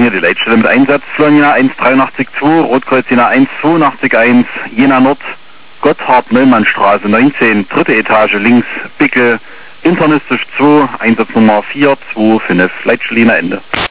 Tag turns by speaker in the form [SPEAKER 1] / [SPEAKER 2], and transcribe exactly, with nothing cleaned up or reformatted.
[SPEAKER 1] Dinge, die Leitstelle mit Einsatz. Florina eins drei acht zwei, Rotkreuz Jena eins zwei acht eins, Jena Nord, Gotthard-Möllmann-Straße neunzehn, dritte Etage links, Bickel, internistisch zwei, Einsatznummer vier zwei fünf, Leitstelle Jena Ende.